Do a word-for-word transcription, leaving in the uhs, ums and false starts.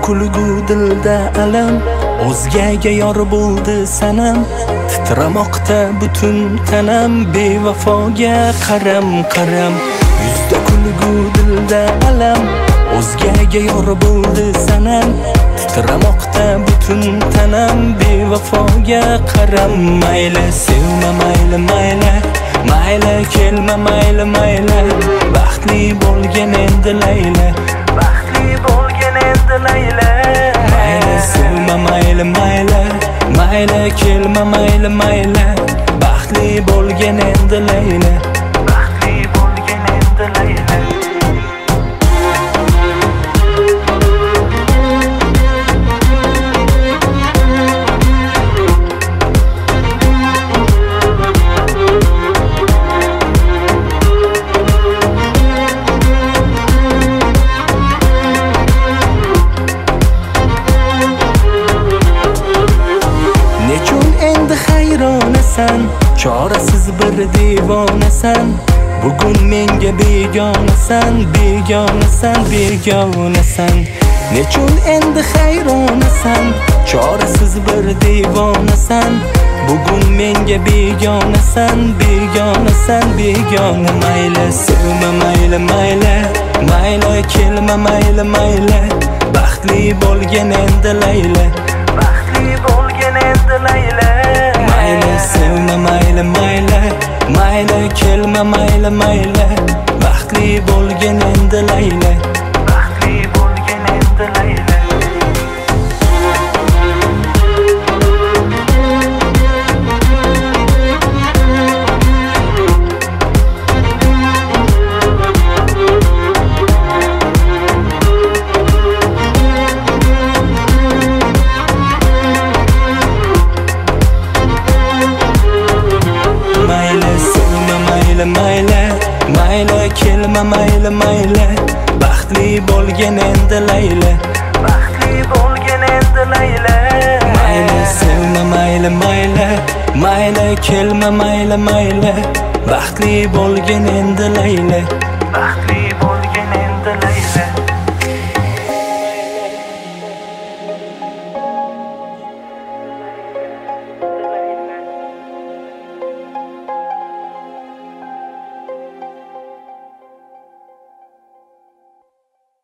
kulgu dilda alam, o'zgaga yor bo'ldi sanam. Titramoqda butun tanam, bevafoga qaram qaram. Yuzda kulgu dilda alam, o'zgaga yor bo'ldi sanam. Titramoqda butun tanam, bevafoga qaram. Mayli sevma mayli mayli, mayli kelma mayli mayli. Baxtli bo'lgin endi Layla, baxtli bo'lgin endi Layla. Mayli sevma mayli mayli, mayli kelma mayli mayli. Baxtli bo'lgin endi Layla, baxtli bo'lgin endi Layla. Hayronasan, chorasiz bir devonasan. Bugun menga begonasan, begonasan, begonasan. Nechun endi hayronasan, chorasiz bir devonasan. Bugun menga begonasan, begonasan, begona. Mayli sevma mayli mayli, mayli kelma mayli mayli. Baxtli bo'lgin endi Layla, baxtli bo'lgin endi Layla. Mayli sevma mayli mayli, mayli kelma mayli mayli. Baxtli bo'lgin endi Layla, baxtli bo'lgin endi Layla. Mayli, mayli kelma mayli mayli. Baxtli bo'lgin endi Layla, baxtli bo'lgin endi Layla. Mayli sevma mayli mayli, mayli kelma mayli mayli. Baxtli bo'lgin endi Layla, baxtli